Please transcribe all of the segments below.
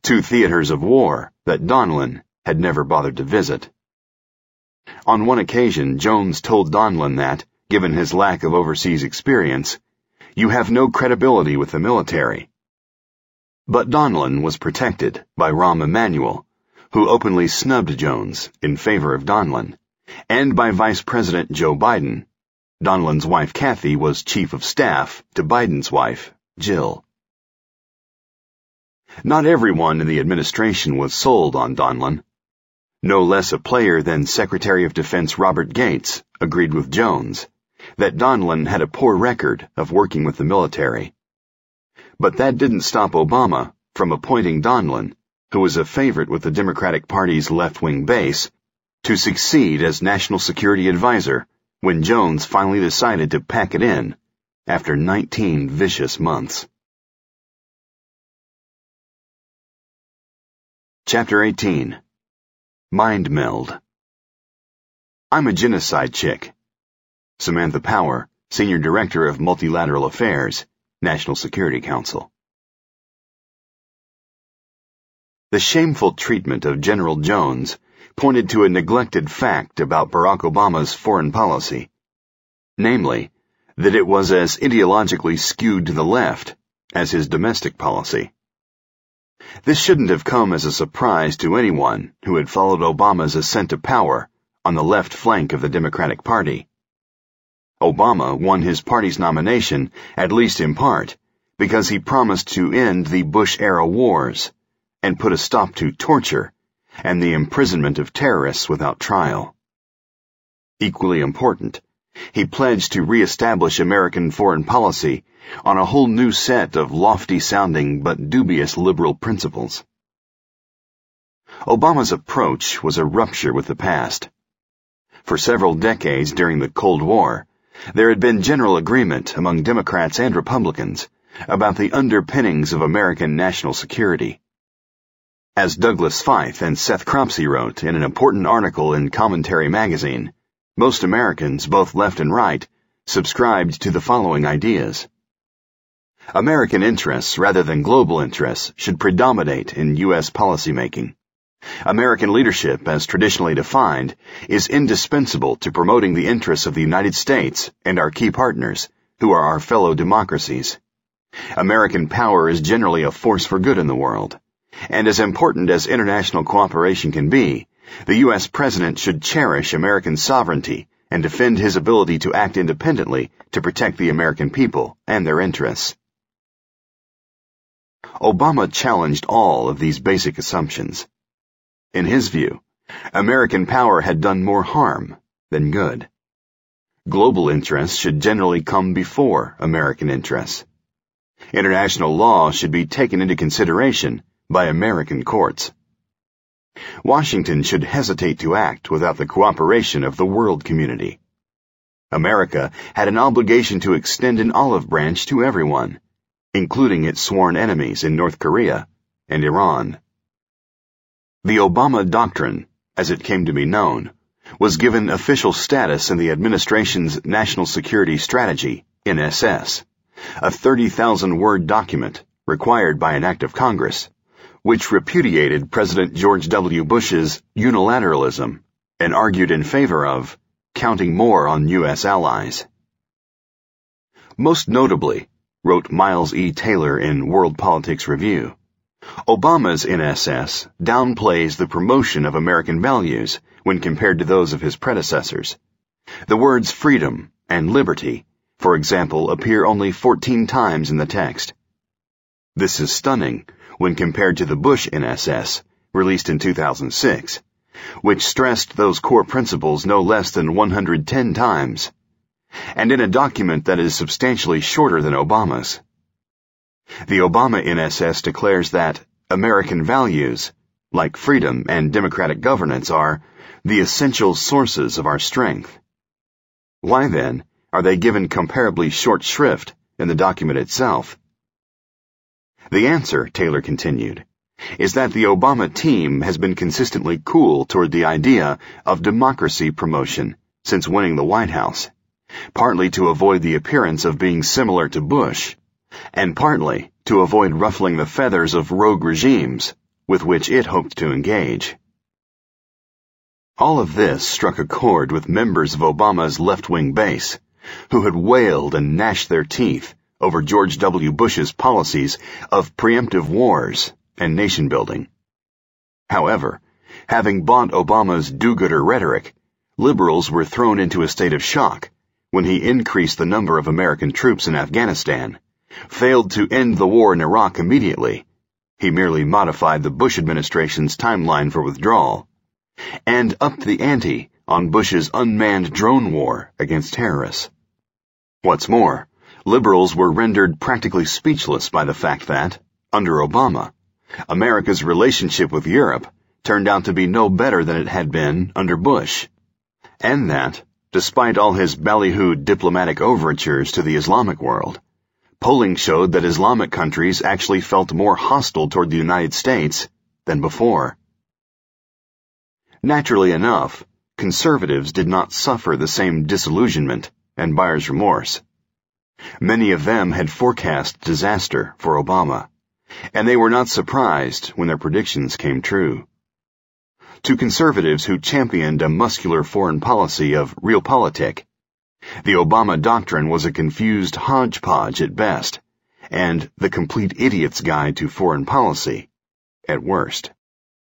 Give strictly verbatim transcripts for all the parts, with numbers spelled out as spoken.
two theaters of war that Donlin had never bothered to visit. On one occasion, Jones told Donlin that, given his lack of overseas experience, "You have no credibility with the military." But Donlin was protected by Rahm Emanuel, who openly snubbed Jones in favor of Donlin, and by Vice President Joe Biden. Donlin's wife Kathy was chief of staff to Biden's wife, Jill. Not everyone in the administration was sold on Donlin. No less a player than Secretary of Defense Robert Gates agreed with Jones that Donlin had a poor record of working with the military. But that didn't stop Obama from appointing Donlin, who was a favorite with the Democratic Party's left-wing base, to succeed as National Security Advisor when Jones finally decided to pack it in after nineteen vicious months. Chapter eighteen. Mind Meld. I'm a genocide chick. Samantha Power, Senior Director of Multilateral Affairs, National Security Council. The shameful treatment of General Jones pointed to a neglected fact about Barack Obama's foreign policy, namely, that it was as ideologically skewed to the left as his domestic policy. This shouldn't have come as a surprise to anyone who had followed Obama's ascent to power on the left flank of the Democratic Party. Obama won his party's nomination, at least in part, because he promised to end the Bush-era wars and put a stop to torture and the imprisonment of terrorists without trial. Equally important, he pledged to re-establish American foreign policy on a whole new set of lofty-sounding but dubious liberal principles. Obama's approach was a rupture with the past. For several decades during the Cold War, there had been general agreement among Democrats and Republicans about the underpinnings of American national security. As Douglas Feith and Seth Cropsey wrote in an important article in Commentary magazine, most Americans, both left and right, subscribed to the following ideas. American interests rather than global interests should predominate in U S policymaking. American leadership, as traditionally defined, is indispensable to promoting the interests of the United States and our key partners, who are our fellow democracies. American power is generally a force for good in the world, and as important as international cooperation can be, the U S President should cherish American sovereignty and defend his ability to act independently to protect the American people and their interests. Obama challenged all of these basic assumptions. In his view, American power had done more harm than good. Global interests should generally come before American interests. International law should be taken into consideration by American courts. Washington should hesitate to act without the cooperation of the world community. America had an obligation to extend an olive branch to everyone, including its sworn enemies in North Korea and Iran. The Obama Doctrine, as it came to be known, was given official status in the administration's National Security Strategy, N S S, a thirty thousand word document required by an act of Congress, which repudiated President George W. Bush's unilateralism and argued in favor of counting more on U S allies. Most notably, wrote Miles E. Taylor in World Politics Review, Obama's N S S downplays the promotion of American values when compared to those of his predecessors. The words freedom and liberty, for example, appear only fourteen times in the text. This is stunning when compared to the Bush N S S, released in two thousand six, which stressed those core principles no less than one hundred ten times, and in a document that is substantially shorter than Obama's. The Obama N S S declares that American values, like freedom and democratic governance, are the essential sources of our strength. Why, then, are they given comparably short shrift in the document itself? The answer, Taylor continued, is that the Obama team has been consistently cool toward the idea of democracy promotion since winning the White House, partly to avoid the appearance of being similar to Bush, and partly to avoid ruffling the feathers of rogue regimes with which it hoped to engage. All of this struck a chord with members of Obama's left-wing base, who had wailed and gnashed their teeth over George W. Bush's policies of preemptive wars and nation-building. However, having bought Obama's do-gooder rhetoric, liberals were thrown into a state of shock when he increased the number of American troops in Afghanistan, failed to end the war in Iraq immediately, he merely modified the Bush administration's timeline for withdrawal, and upped the ante on Bush's unmanned drone war against terrorists. What's more, liberals were rendered practically speechless by the fact that, under Obama, America's relationship with Europe turned out to be no better than it had been under Bush, and that, despite all his ballyhooed diplomatic overtures to the Islamic world, polling showed that Islamic countries actually felt more hostile toward the United States than before. Naturally enough, conservatives did not suffer the same disillusionment and buyer's remorse. Many of them had forecast disaster for Obama, and they were not surprised when their predictions came true. To conservatives who championed a muscular foreign policy of realpolitik, the Obama doctrine was a confused hodgepodge at best, and the complete idiot's guide to foreign policy at worst.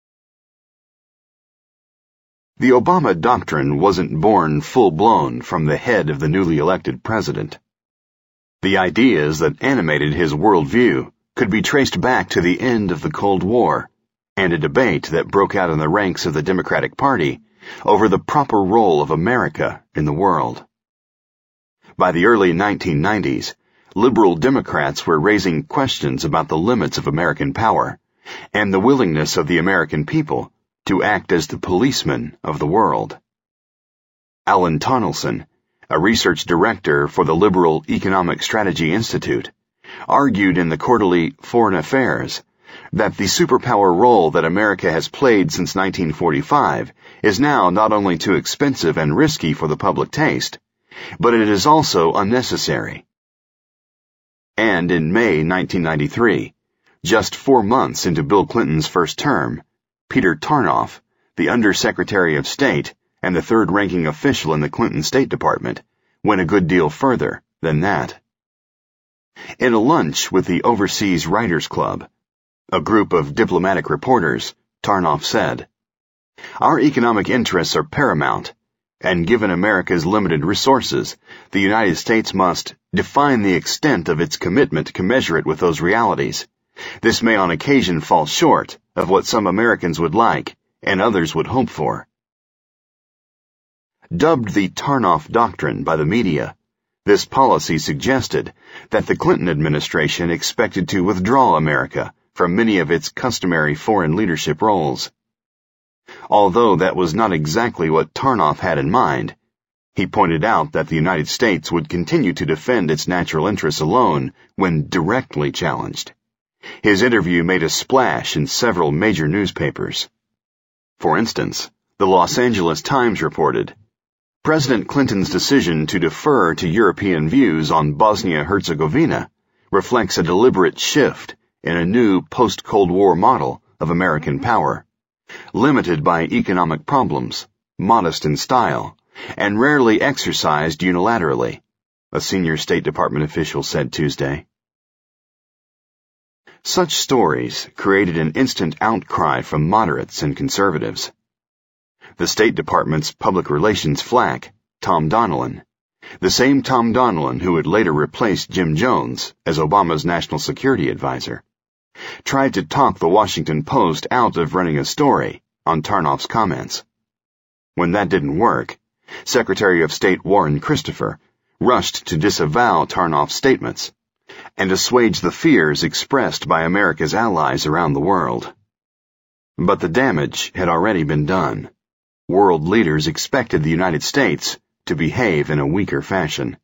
The Obama doctrine wasn't born full-blown from the head of the newly elected president. The ideas that animated his worldview could be traced back to the end of the Cold War and a debate that broke out in the ranks of the Democratic Party over the proper role of America in the world. By the early nineteen nineties, liberal Democrats were raising questions about the limits of American power and the willingness of the American people to act as the policemen of the world. Alan Tonelson, a research director for the Liberal Economic Strategy Institute, argued in the quarterly Foreign Affairs that the superpower role that America has played since nineteen forty-five is now not only too expensive and risky for the public taste, but it is also unnecessary. And in May nineteen ninety-three, just four months into Bill Clinton's first term, Peter Tarnoff, the Undersecretary of State and the third-ranking official in the Clinton State Department, went a good deal further than that. In a lunch with the Overseas Writers Club, a group of diplomatic reporters, Tarnoff said, "Our economic interests are paramount, and given America's limited resources, the United States must define the extent of its commitment to measure it with those realities. This may on occasion fall short of what some Americans would like and others would hope for." Dubbed the Tarnoff Doctrine by the media, this policy suggested that the Clinton administration expected to withdraw America from many of its customary foreign leadership roles. Although that was not exactly what Tarnoff had in mind, he pointed out that the United States would continue to defend its natural interests alone when directly challenged. His interview made a splash in several major newspapers. For instance, the Los Angeles Times reported, "President Clinton's decision to defer to European views on Bosnia-Herzegovina reflects a deliberate shift in a new post-Cold War model of American power, limited by economic problems, modest in style, and rarely exercised unilaterally," a senior State Department official said Tuesday. Such stories created an instant outcry from moderates and conservatives. The State Department's public relations flack, Tom Donilon, the same Tom Donilon who had later replaced Jim Jones as Obama's national security advisor, tried to talk the Washington Post out of running a story on Tarnoff's comments. When that didn't work, Secretary of State Warren Christopher rushed to disavow Tarnoff's statements and assuage the fears expressed by America's allies around the world. But the damage had already been done. World leaders expected the United States to behave in a weaker fashion.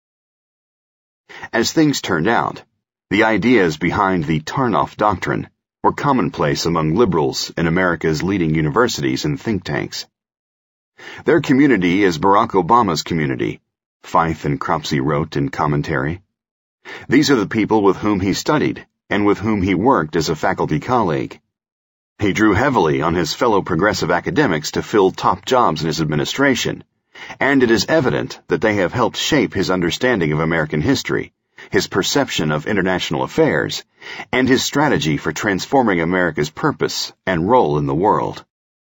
As things turned out, the ideas behind the Tarnoff Doctrine were commonplace among liberals in America's leading universities and think tanks. "Their community is Barack Obama's community," Feith and Cropsey wrote in commentary. "These are the people with whom he studied and with whom he worked as a faculty colleague. He drew heavily on his fellow progressive academics to fill top jobs in his administration, and it is evident that they have helped shape his understanding of American history, his perception of international affairs, and his strategy for transforming America's purpose and role in the world.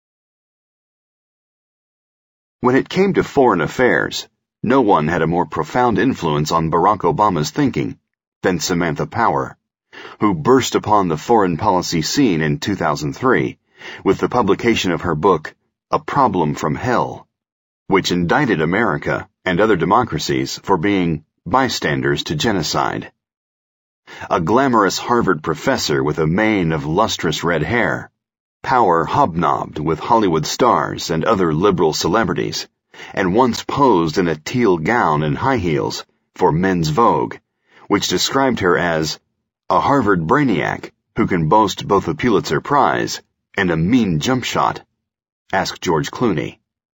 When it came to foreign affairs, no one had a more profound influence on Barack Obama's thinking than Samantha Power, who burst upon the foreign policy scene in two thousand three with the publication of her book, A Problem from Hell, which indicted America and other democracies for being bystanders to genocide. A glamorous Harvard professor with a mane of lustrous red hair, Power hobnobbed with Hollywood stars and other liberal celebrities, and once posed in a teal gown and high heels for Men's Vogue, which described her as a Harvard brainiac who can boast both a Pulitzer Prize and a mean jump shot. Ask George Clooney.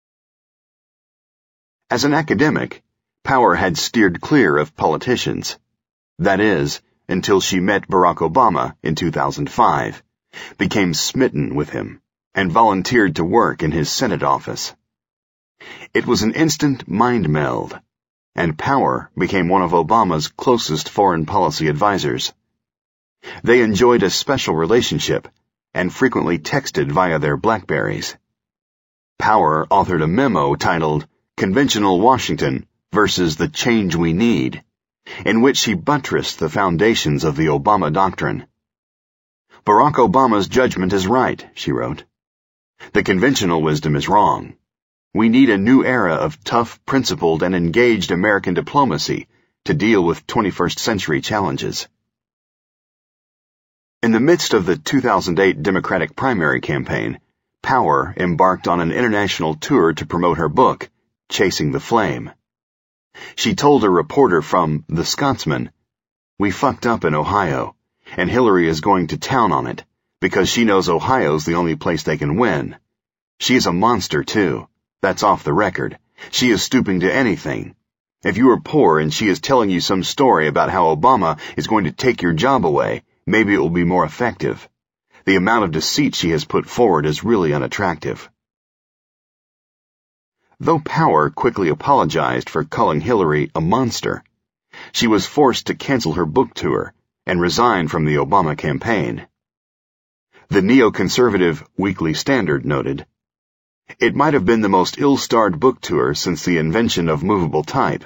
As an academic, Power had steered clear of politicians. That is, until she met Barack Obama in two thousand five, became smitten with him, and volunteered to work in his Senate office. It was an instant mind meld, and Power became one of Obama's closest foreign policy advisors. They enjoyed a special relationship and frequently texted via their Blackberries. Power authored a memo titled Conventional Washington versus the Change We Need, in which she buttressed the foundations of the Obama doctrine. Barack Obama's judgment is right, she wrote. The conventional wisdom is wrong. We need a new era of tough, principled, and engaged American diplomacy to deal with twenty-first century challenges. In the midst of the two thousand eight Democratic primary campaign, Power embarked on an international tour to promote her book, Chasing the Flame. She told a reporter from The Scotsman, "We fucked up in Ohio, and Hillary is going to town on it, because she knows Ohio's the only place they can win. She is a monster, too. That's off the record. She is stooping to anything. If you are poor and she is telling you some story about how Obama is going to take your job away, maybe it will be more effective. The amount of deceit she has put forward is really unattractive." Though Power quickly apologized for calling Hillary a monster, she was forced to cancel her book tour and resign from the Obama campaign. The neoconservative Weekly Standard noted, "It might have been the most ill-starred book tour since the invention of movable type."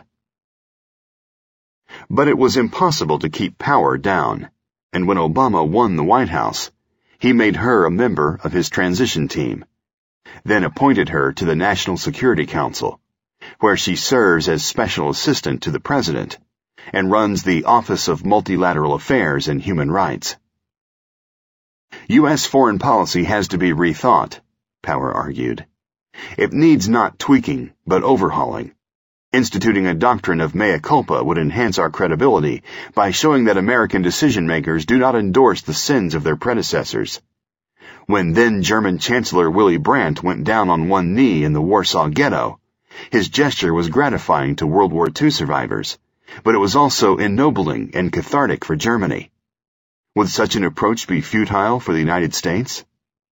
But it was impossible to keep Power down, and when Obama won the White House, he made her a member of his transition team, then appointed her to the National Security Council, where she serves as special assistant to the president and runs the Office of Multilateral Affairs and Human Rights. U S foreign policy has to be rethought, Power argued. It needs not tweaking, but overhauling. Instituting a doctrine of mea culpa would enhance our credibility by showing that American decision-makers do not endorse the sins of their predecessors. When then-German Chancellor Willy Brandt went down on one knee in the Warsaw Ghetto, his gesture was gratifying to World War Two survivors, but it was also ennobling and cathartic for Germany. Would such an approach be futile for the United States?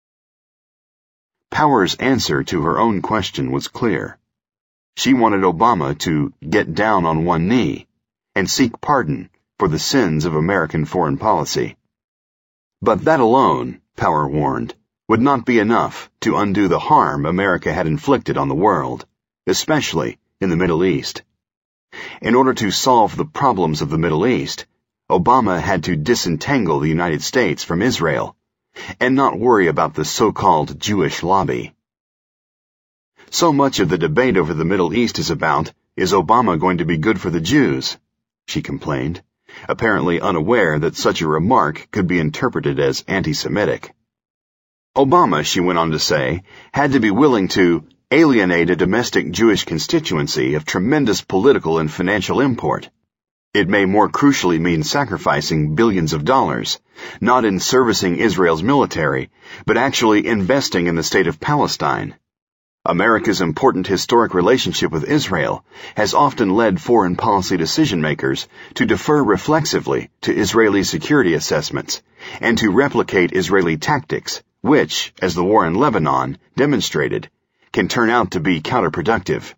Power's answer to her own question was clear. She wanted Obama to get down on one knee and seek pardon for the sins of American foreign policy. But that alone, Power warned, would not be enough to undo the harm America had inflicted on the world, especially in the Middle East. In order to solve the problems of the Middle East, Obama had to disentangle the United States from Israel and not worry about the so-called Jewish lobby. So much of the debate over the Middle East is about, is Obama going to be good for the Jews? She complained, apparently unaware that such a remark could be interpreted as anti-Semitic. Obama, she went on to say, had to be willing to alienate a domestic Jewish constituency of tremendous political and financial import. It may more crucially mean sacrificing billions of dollars, not in servicing Israel's military, but actually investing in the state of Palestine. America's important historic relationship with Israel has often led foreign policy decision-makers to defer reflexively to Israeli security assessments and to replicate Israeli tactics which, as the war in Lebanon demonstrated, can turn out to be counterproductive.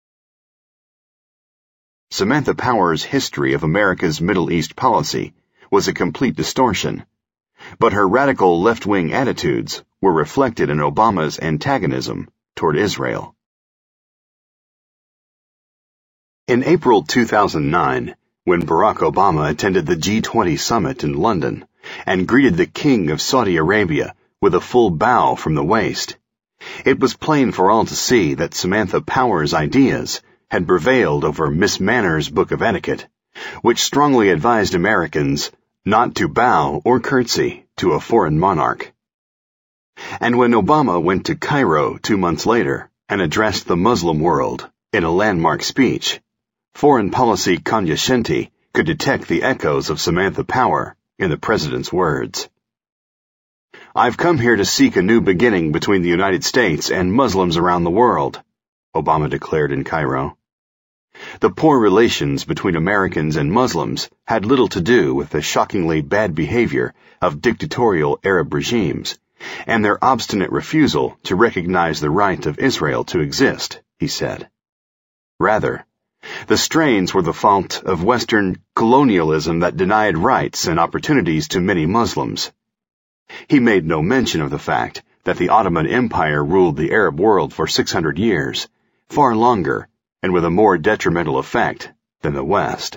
Samantha Power's history of America's Middle East policy was a complete distortion, but her radical left-wing attitudes were reflected in Obama's antagonism toward Israel. In April two thousand nine, when Barack Obama attended the G twenty summit in London and greeted the King of Saudi Arabia with a full bow from the waist, it was plain for all to see that Samantha Power's ideas had prevailed over Miss Manner's Book of Etiquette, which strongly advised Americans not to bow or curtsy to a foreign monarch. And when Obama went to Cairo two months later and addressed the Muslim world in a landmark speech, foreign policy cognoscenti could detect the echoes of Samantha Power in the president's words. "I've come here to seek a new beginning between the United States and Muslims around the world," Obama declared in Cairo. The poor relations between Americans and Muslims had little to do with the shockingly bad behavior of dictatorial Arab regimes and their obstinate refusal to recognize the right of Israel to exist, he said. Rather, the strains were the fault of Western colonialism that denied rights and opportunities to many Muslims. He made no mention of the fact that the Ottoman Empire ruled the Arab world for six hundred years, far longer and with a more detrimental effect than the West.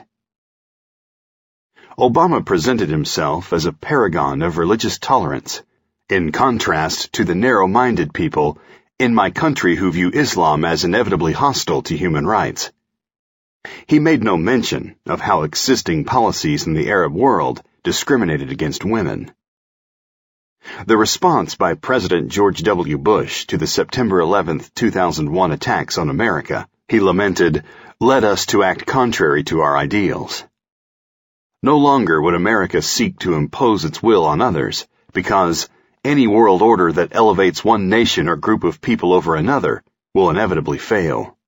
Obama presented himself as a paragon of religious tolerance, in contrast to the narrow-minded people in my country who view Islam as inevitably hostile to human rights. He made no mention of how existing policies in the Arab world discriminated against women. The response by President George W. Bush to the September eleventh, two thousand one attacks on America, he lamented, led us to act contrary to our ideals. No longer would America seek to impose its will on others, because any world order that elevates one nation or group of people over another will inevitably fail.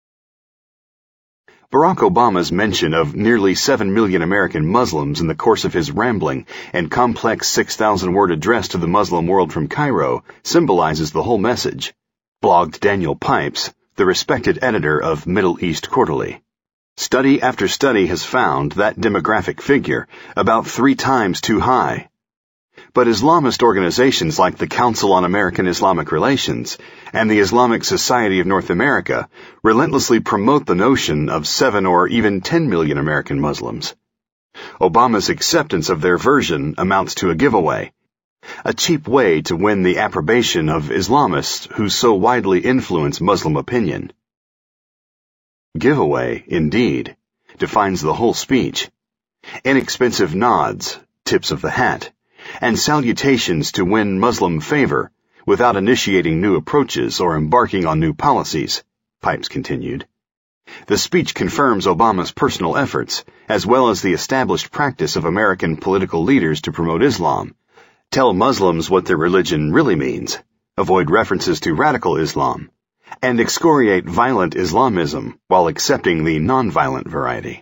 Barack Obama's mention of nearly seven million American Muslims in the course of his rambling and complex six thousand word address to the Muslim world from Cairo symbolizes the whole message, blogged Daniel Pipes, the respected editor of Middle East Quarterly. Study after study has found that demographic figure about three times too high. But Islamist organizations like the Council on American Islamic Relations and the Islamic Society of North America relentlessly promote the notion of seven or even ten million American Muslims. Obama's acceptance of their version amounts to a giveaway, a cheap way to win the approbation of Islamists who so widely influence Muslim opinion. Giveaway, indeed, defines the whole speech. Inexpensive nods, tips of the hat, and salutations to win Muslim favor without initiating new approaches or embarking on new policies, Pipes continued. The speech confirms Obama's personal efforts, as well as the established practice of American political leaders to promote Islam, tell Muslims what their religion really means, avoid references to radical Islam, and excoriate violent Islamism while accepting the nonviolent variety.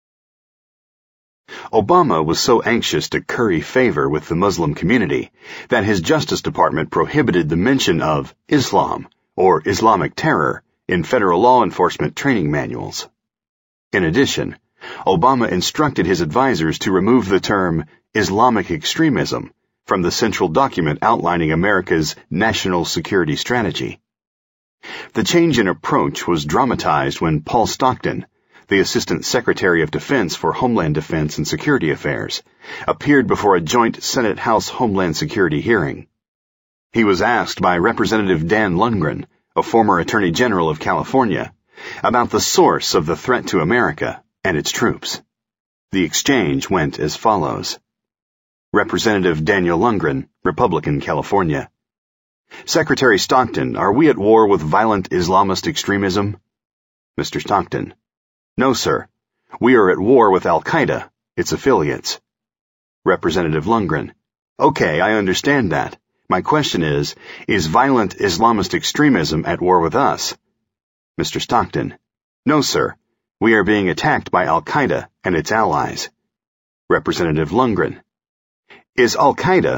Obama was so anxious to curry favor with the Muslim community that his Justice Department prohibited the mention of Islam or Islamic terror in federal law enforcement training manuals. In addition, Obama instructed his advisors to remove the term Islamic extremism from the central document outlining America's national security strategy. The change in approach was dramatized when Paul Stockton, the Assistant Secretary of Defense for Homeland Defense and Security Affairs, appeared before a joint Senate-House Homeland Security hearing. He was asked by Representative Dan Lundgren, a former Attorney General of California, about the source of the threat to America and its troops. The exchange went as follows. Representative Daniel Lundgren, Republican, California. Secretary Stockton, are we at war with violent Islamist extremism? Mister Stockton. No, sir. We are at war with Al-Qaeda, its affiliates. Representative Lundgren. Okay, I understand that. My question is, is violent Islamist extremism at war with us? Mister Stockton. No, sir. We are being attacked by Al-Qaeda and its allies. Representative Lundgren. Is Al-Qaeda,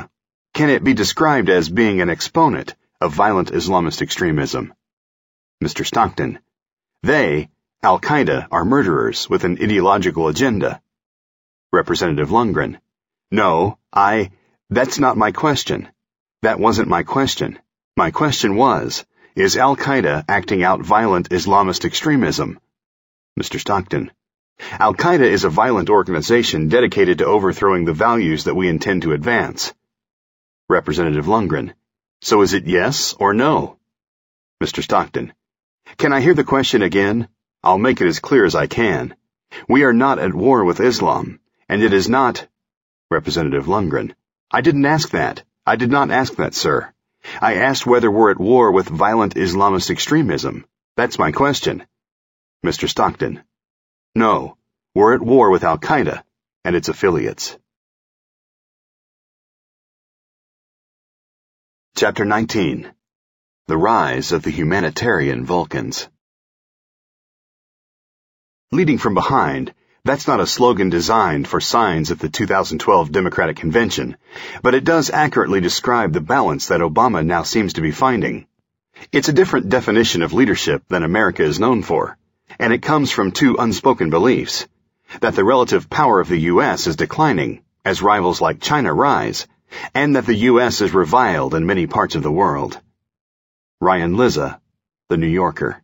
Can it be described as being an exponent of violent Islamist extremism? Mister Stockton: They, Al-Qaeda, are murderers with an ideological agenda. Representative Lundgren: No, I... That's not my question. That wasn't my question. My question was, is Al-Qaeda acting out violent Islamist extremism? Mister Stockton: Al-Qaeda is a violent organization dedicated to overthrowing the values that we intend to advance. Representative Lundgren: So is it yes or no? Mister Stockton: Can I hear the question again? I'll make it as clear as I can. We are not at war with Islam, and it is not... Representative Lundgren: I didn't ask that. I did not ask that, sir. I asked whether we're at war with violent Islamist extremism. That's my question. Mister Stockton: No, we're at war with Al-Qaeda and its affiliates. Chapter nineteen. The Rise of the Humanitarian Vulcans. Leading from behind, that's not a slogan designed for signs at the two thousand twelve Democratic Convention, but it does accurately describe the balance that Obama now seems to be finding. It's a different definition of leadership than America is known for, and it comes from two unspoken beliefs: that the relative power of the U S is declining as rivals like China rise, and that the U S is reviled in many parts of the world. Ryan Lizza, The New Yorker.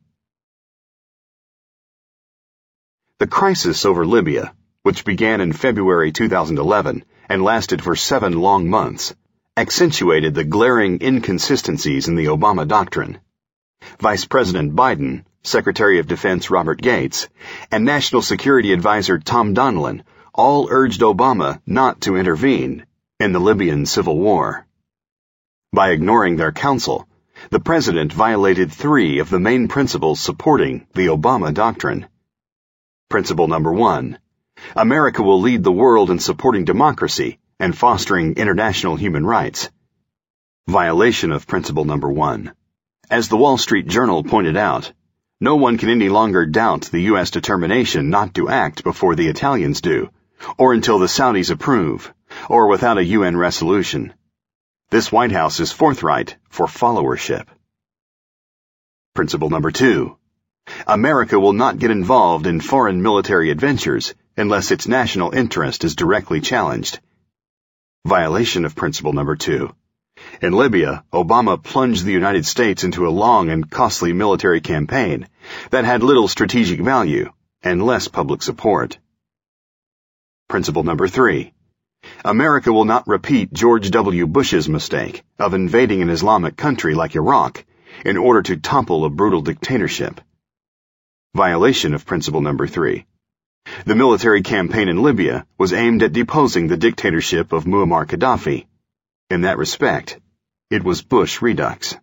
The crisis over Libya, which began in February two thousand eleven and lasted for seven long months, accentuated the glaring inconsistencies in the Obama doctrine. Vice President Biden, Secretary of Defense Robert Gates, and National Security Advisor Tom Donilon all urged Obama not to intervene in the Libyan civil war. By ignoring their counsel, the president violated three of the main principles supporting the Obama doctrine. Principle number one: America will lead the world in supporting democracy and fostering international human rights. Violation of principle number one. As the Wall Street Journal pointed out, no one can any longer doubt the U S determination not to act before the Italians do, or until the Saudis approve, or without a U N resolution. This White House is forthright for followership. Principle number two. America will not get involved in foreign military adventures unless its national interest is directly challenged. Violation of principle number two. In Libya, Obama plunged the United States into a long and costly military campaign that had little strategic value and less public support. Principle number three. America will not repeat George W. Bush's mistake of invading an Islamic country like Iraq in order to topple a brutal dictatorship. Violation of principle number three. The military campaign in Libya was aimed at deposing the dictatorship of Muammar Gaddafi. In that respect, it was Bush Redux.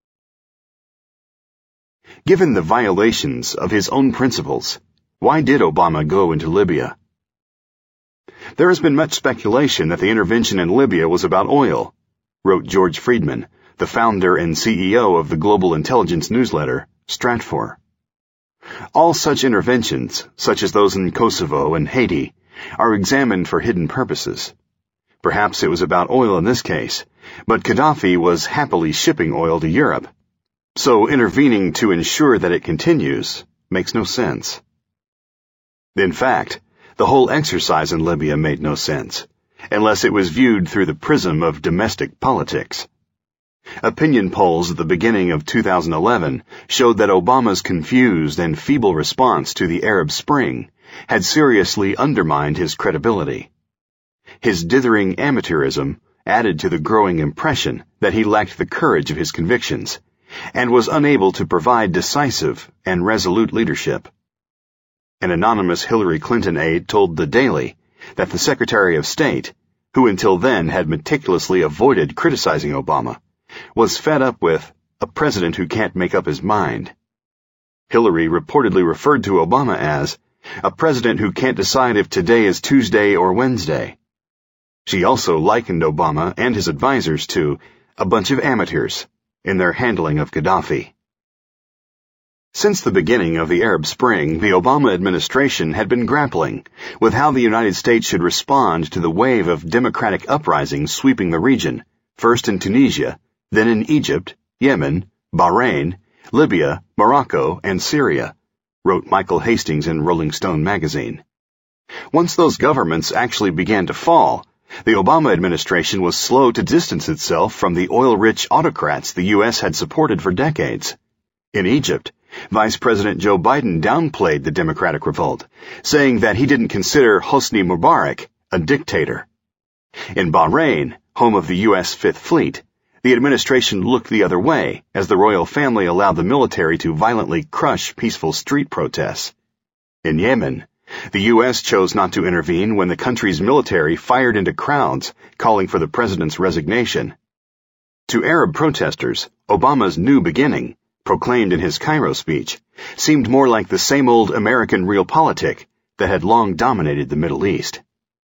Given the violations of his own principles, why did Obama go into Libya? There has been much speculation that the intervention in Libya was about oil, wrote George Friedman, the founder and C E O of the global intelligence newsletter, Stratfor. All such interventions, such as those in Kosovo and Haiti, are examined for hidden purposes. Perhaps it was about oil in this case, but Gaddafi was happily shipping oil to Europe, so intervening to ensure that it continues makes no sense. In fact, the whole exercise in Libya made no sense, unless it was viewed through the prism of domestic politics. Opinion polls at the beginning of two thousand eleven showed that Obama's confused and feeble response to the Arab Spring had seriously undermined his credibility. His dithering amateurism added to the growing impression that he lacked the courage of his convictions and was unable to provide decisive and resolute leadership. An anonymous Hillary Clinton aide told The Daily that the Secretary of State, who until then had meticulously avoided criticizing Obama, was fed up with a president who can't make up his mind. Hillary reportedly referred to Obama as a president who can't decide if today is Tuesday or Wednesday. She also likened Obama and his advisors to a bunch of amateurs in their handling of Gaddafi. Since the beginning of the Arab Spring, the Obama administration had been grappling with how the United States should respond to the wave of democratic uprisings sweeping the region, first in Tunisia, then in Egypt, Yemen, Bahrain, Libya, Morocco, and Syria, wrote Michael Hastings in Rolling Stone magazine. Once those governments actually began to fall, the Obama administration was slow to distance itself from the oil-rich autocrats the U S had supported for decades. In Egypt, Vice President Joe Biden downplayed the Democratic revolt, saying that he didn't consider Hosni Mubarak a dictator. In Bahrain, home of the U S Fifth Fleet, the administration looked the other way as the royal family allowed the military to violently crush peaceful street protests. In Yemen, the U S chose not to intervene when the country's military fired into crowds, calling for the president's resignation. To Arab protesters, Obama's new beginning, proclaimed in his Cairo speech, seemed more like the same old American realpolitik that had long dominated the Middle East.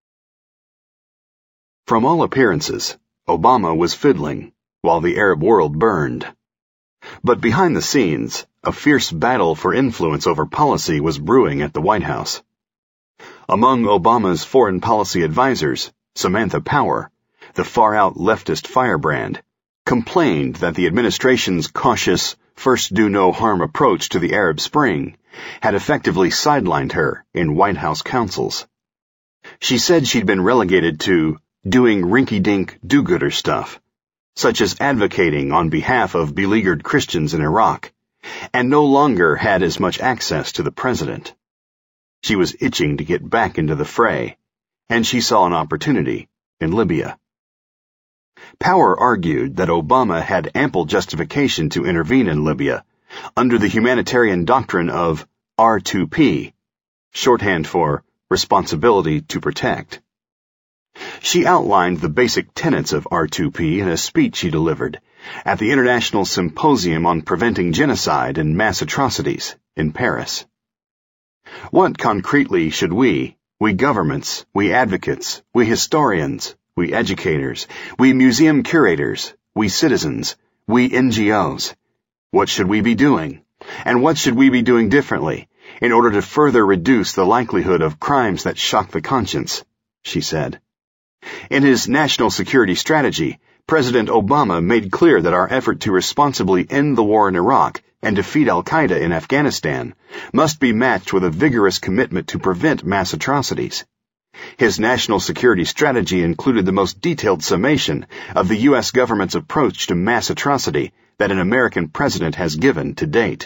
From all appearances, Obama was fiddling, while the Arab world burned. But behind the scenes, a fierce battle for influence over policy was brewing at the White House. Among Obama's foreign policy advisers, Samantha Power, the far-out leftist firebrand, complained that the administration's cautious, first-do-no-harm approach to the Arab Spring had effectively sidelined her in White House councils. She said she'd been relegated to doing rinky-dink do-gooder stuff, such as advocating on behalf of beleaguered Christians in Iraq, and no longer had as much access to the president. She was itching to get back into the fray, and she saw an opportunity in Libya. Power argued that Obama had ample justification to intervene in Libya under the humanitarian doctrine of R two P, shorthand for responsibility to protect. She outlined the basic tenets of R two P in a speech she delivered at the International Symposium on Preventing Genocide and Mass Atrocities in Paris. What concretely should we, we governments, we advocates, we historians, we educators, we museum curators, we citizens, we N G Os, what should we be doing? And what should we be doing differently in order to further reduce the likelihood of crimes that shock the conscience? She said. In his national security strategy, President Obama made clear that our effort to responsibly end the war in Iraq and defeat al-Qaeda in Afghanistan must be matched with a vigorous commitment to prevent mass atrocities. His national security strategy included the most detailed summation of the U S government's approach to mass atrocity that an American president has given to date.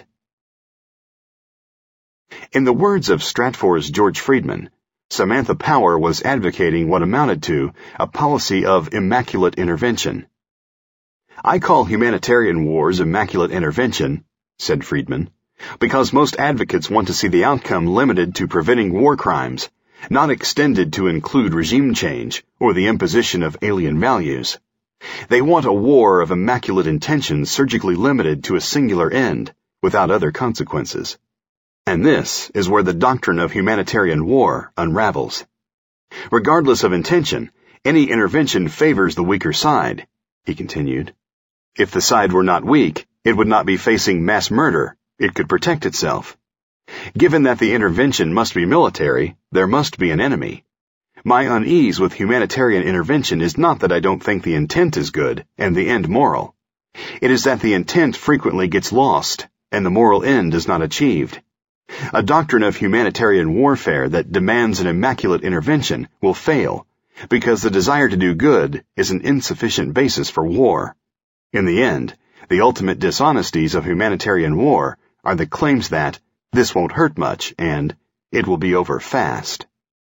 In the words of Stratfor's George Friedman, Samantha Power was advocating what amounted to a policy of immaculate intervention. I call humanitarian wars immaculate intervention, said Friedman, because most advocates want to see the outcome limited to preventing war crimes, not extended to include regime change or the imposition of alien values. They want a war of immaculate intention surgically limited to a singular end, without other consequences. And this is where the doctrine of humanitarian war unravels. Regardless of intention, any intervention favors the weaker side, he continued. If the side were not weak, it would not be facing mass murder. It could protect itself. Given that the intervention must be military, there must be an enemy. My unease with humanitarian intervention is not that I don't think the intent is good and the end moral. It is that the intent frequently gets lost and the moral end is not achieved. A doctrine of humanitarian warfare that demands an immaculate intervention will fail because the desire to do good is an insufficient basis for war. In the end, the ultimate dishonesties of humanitarian war are the claims that this won't hurt much and it will be over fast.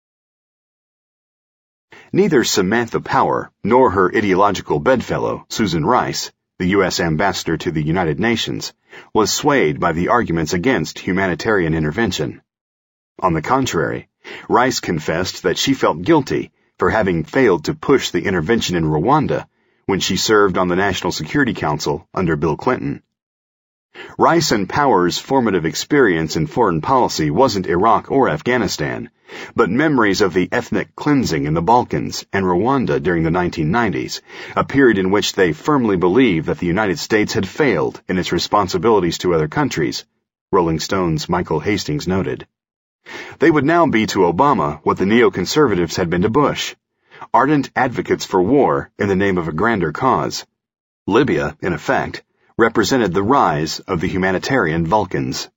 Neither Samantha Power nor her ideological bedfellow, Susan Rice, the U S ambassador to the United Nations, was swayed by the arguments against humanitarian intervention. On the contrary, Rice confessed that she felt guilty for having failed to push the intervention in Rwanda when she served on the National Security Council under Bill Clinton. Rice and Power's formative experience in foreign policy wasn't Iraq or Afghanistan, but memories of the ethnic cleansing in the Balkans and Rwanda during the nineteen nineties, a period in which they firmly believed that the United States had failed in its responsibilities to other countries, Rolling Stone's Michael Hastings noted. They would now be to Obama what the neoconservatives had been to Bush, ardent advocates for war in the name of a grander cause. Libya, in effect, represented the rise of the humanitarian Vulcans.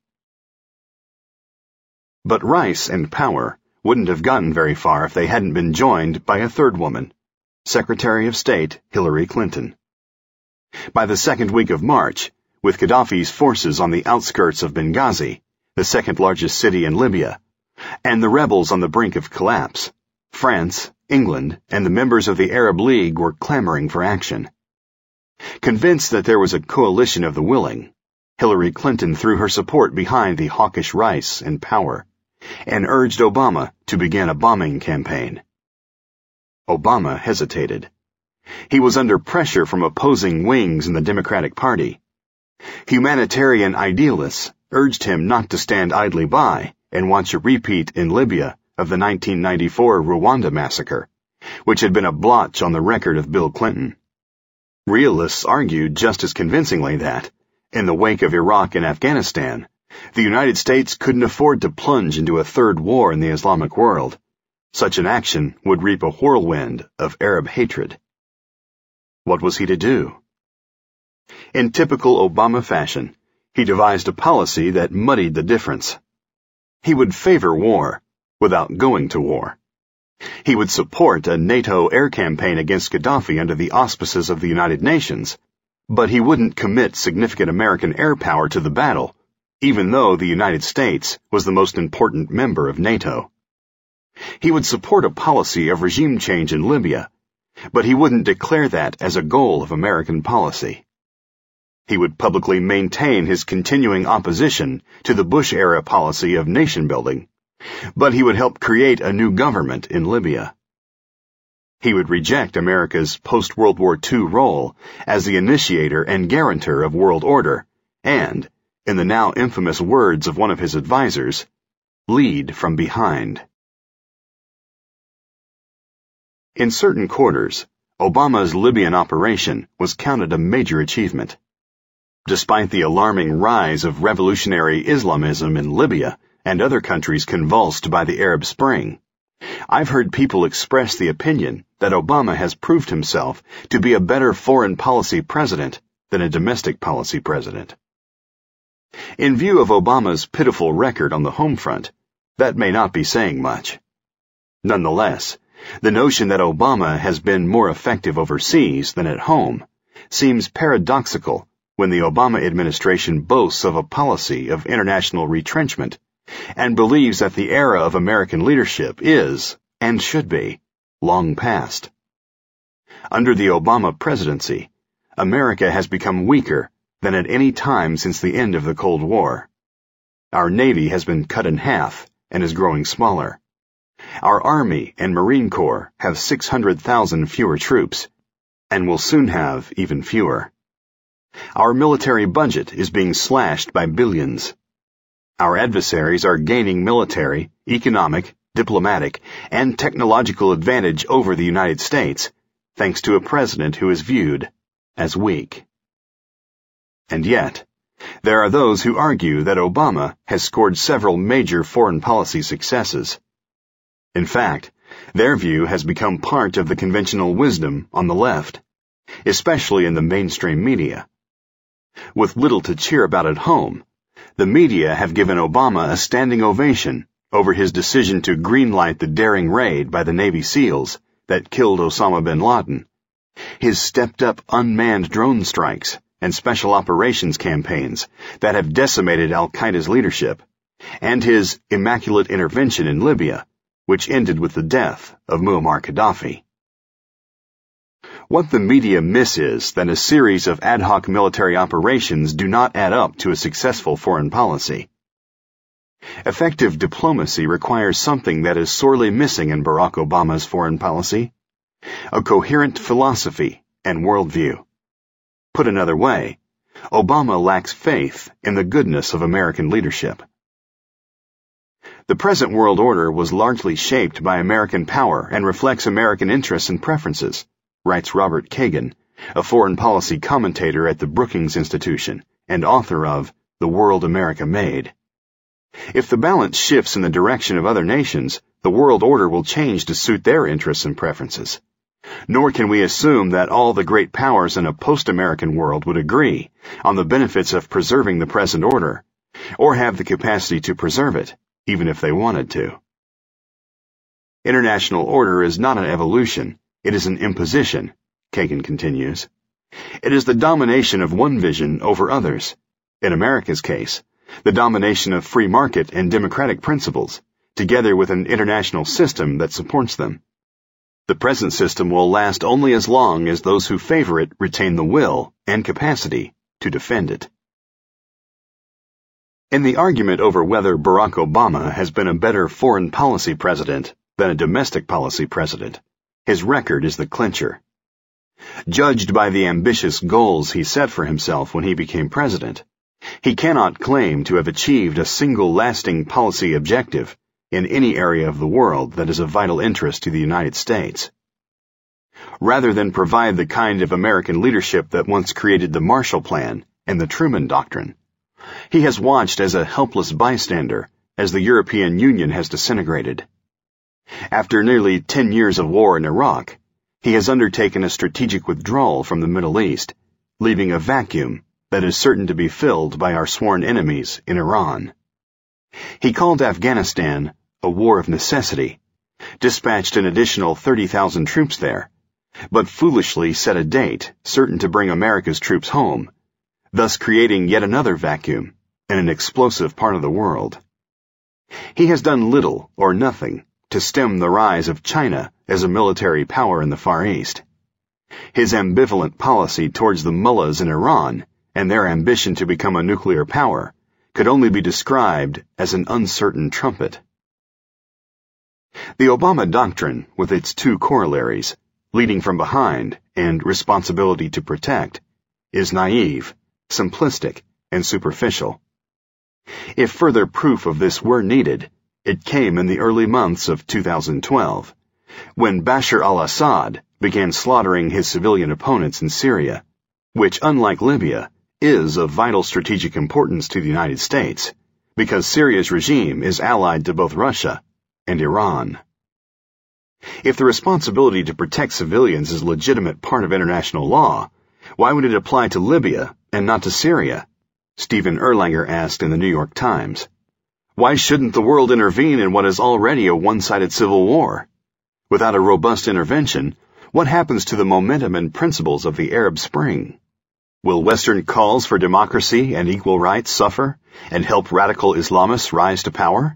But Rice and power wouldn't have gotten very far if they hadn't been joined by a third woman, Secretary of State Hillary Clinton. By the second week of March, with Gaddafi's forces on the outskirts of Benghazi, the second largest city in Libya, and the rebels on the brink of collapse, France, England, and the members of the Arab League were clamoring for action. Convinced that there was a coalition of the willing, Hillary Clinton threw her support behind the hawkish Rice and power, and urged Obama to begin a bombing campaign. Obama hesitated. He was under pressure from opposing wings in the Democratic Party. Humanitarian idealists urged him not to stand idly by and watch a repeat in Libya of the nineteen ninety-four Rwanda massacre, which had been a blotch on the record of Bill Clinton. Realists argued just as convincingly that, in the wake of Iraq and Afghanistan, the United States couldn't afford to plunge into a third war in the Islamic world. Such an action would reap a whirlwind of Arab hatred. What was he to do? In typical Obama fashion, he devised a policy that muddied the difference. He would favor war without going to war. He would support a NATO air campaign against Gaddafi under the auspices of the United Nations, but he wouldn't commit significant American air power to the battle, even though the United States was the most important member of NATO. He would support a policy of regime change in Libya, but he wouldn't declare that as a goal of American policy. He would publicly maintain his continuing opposition to the Bush-era policy of nation-building, but he would help create a new government in Libya. He would reject America's post-World War Two role as the initiator and guarantor of world order, and, in the now infamous words of one of his advisers, lead from behind. In certain quarters, Obama's Libyan operation was counted a major achievement. Despite the alarming rise of revolutionary Islamism in Libya and other countries convulsed by the Arab Spring, I've heard people express the opinion that Obama has proved himself to be a better foreign policy president than a domestic policy president. In view of Obama's pitiful record on the home front, that may not be saying much. Nonetheless, the notion that Obama has been more effective overseas than at home seems paradoxical when the Obama administration boasts of a policy of international retrenchment and believes that the era of American leadership is, and should be, long past. Under the Obama presidency, America has become weaker than at any time since the end of the Cold War. Our Navy has been cut in half and is growing smaller. Our Army and Marine Corps have six hundred thousand fewer troops, and will soon have even fewer. Our military budget is being slashed by billions. Our adversaries are gaining military, economic, diplomatic, and technological advantage over the United States, thanks to a president who is viewed as weak. And yet, there are those who argue that Obama has scored several major foreign policy successes. In fact, their view has become part of the conventional wisdom on the left, especially in the mainstream media. With little to cheer about at home, the media have given Obama a standing ovation over his decision to greenlight the daring raid by the Navy SEALs that killed Osama bin Laden, his stepped-up unmanned drone strikes and special operations campaigns that have decimated al-Qaeda's leadership, and his immaculate intervention in Libya, which ended with the death of Muammar Gaddafi. What the media miss is that a series of ad hoc military operations do not add up to a successful foreign policy. Effective diplomacy requires something that is sorely missing in Barack Obama's foreign policy: a coherent philosophy and worldview. Put another way, Obama lacks faith in the goodness of American leadership. The present world order was largely shaped by American power and reflects American interests and preferences, writes Robert Kagan, a foreign policy commentator at the Brookings Institution and author of The World America Made. If the balance shifts in the direction of other nations, the world order will change to suit their interests and preferences. Nor can we assume that all the great powers in a post-American world would agree on the benefits of preserving the present order, or have the capacity to preserve it, even if they wanted to. International order is not an evolution, it is an imposition, Kagan continues. It is the domination of one vision over others. In America's case, the domination of free market and democratic principles, together with an international system that supports them. The present system will last only as long as those who favor it retain the will and capacity to defend it. In the argument over whether Barack Obama has been a better foreign policy president than a domestic policy president, his record is the clincher. Judged by the ambitious goals he set for himself when he became president, he cannot claim to have achieved a single lasting policy objective in any area of the world that is of vital interest to the United States. Rather than provide the kind of American leadership that once created the Marshall Plan and the Truman Doctrine, he has watched as a helpless bystander as the European Union has disintegrated. After nearly ten years of war in Iraq, he has undertaken a strategic withdrawal from the Middle East, leaving a vacuum that is certain to be filled by our sworn enemies in Iran. He called Afghanistan a war of necessity, dispatched an additional thirty thousand troops there, but foolishly set a date certain to bring America's troops home, thus creating yet another vacuum in an explosive part of the world. He has done little or nothing to stem the rise of China as a military power in the Far East. His ambivalent policy towards the mullahs in Iran and their ambition to become a nuclear power could only be described as an uncertain trumpet. The Obama Doctrine, with its two corollaries, leading from behind and responsibility to protect, is naive, simplistic, and superficial. If further proof of this were needed, it came in the early months of two thousand twelve, when Bashar al-Assad began slaughtering his civilian opponents in Syria, which, unlike Libya, is of vital strategic importance to the United States, because Syria's regime is allied to both Russia and Iran. If the responsibility to protect civilians is a legitimate part of international law, why would it apply to Libya and not to Syria? Stephen Erlanger asked in the New York Times. Why shouldn't the world intervene in what is already a one-sided civil war? Without a robust intervention, what happens to the momentum and principles of the Arab Spring? Will Western calls for democracy and equal rights suffer and help radical Islamists rise to power?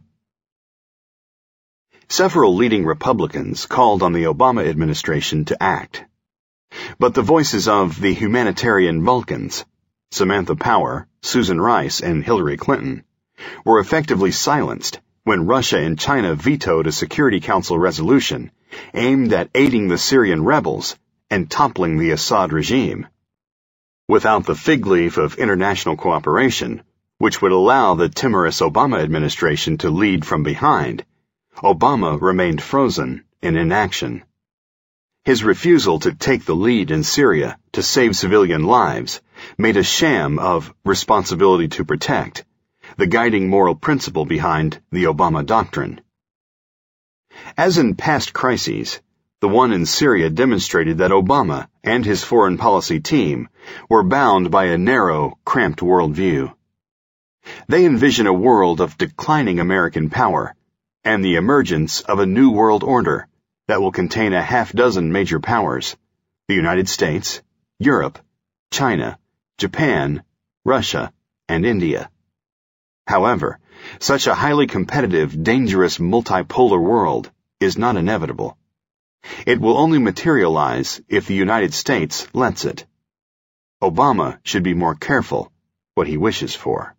Several leading Republicans called on the Obama administration to act. But the voices of the humanitarian Vulcans, Samantha Power, Susan Rice, and Hillary Clinton, were effectively silenced when Russia and China vetoed a Security Council resolution aimed at aiding the Syrian rebels and toppling the Assad regime. Without the fig leaf of international cooperation, which would allow the timorous Obama administration to lead from behind, Obama remained frozen in inaction. His refusal to take the lead in Syria to save civilian lives made a sham of responsibility to protect, the guiding moral principle behind the Obama Doctrine. As in past crises, the one in Syria demonstrated that Obama and his foreign policy team were bound by a narrow, cramped worldview. They envision a world of declining American power and the emergence of a new world order that will contain a half dozen major powers: the United States, Europe, China, Japan, Russia, and India. However, such a highly competitive, dangerous multipolar world is not inevitable. It will only materialize if the United States lets it. Obama should be more careful what he wishes for.